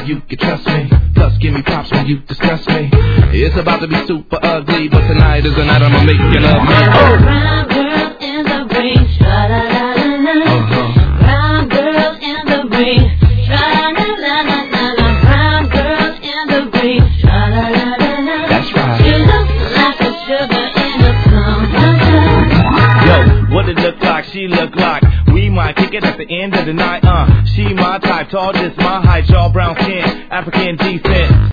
know you can trust me. Plus give me props when you discuss me. It's about to be super ugly, but tonight is the night I'ma make you love me. Brown girl in the rain, tra-la-la-la-la. Brown girl in the rain, tra-la-la-la-la-la. Brown girl in the rain, tra-la-la-la-la. That's right. She looks like a sugar in a plum. Yo, what it look like, she look like. We might kick it at the end of the night, She my type, tall, just my height, y'all brown skin, African descent.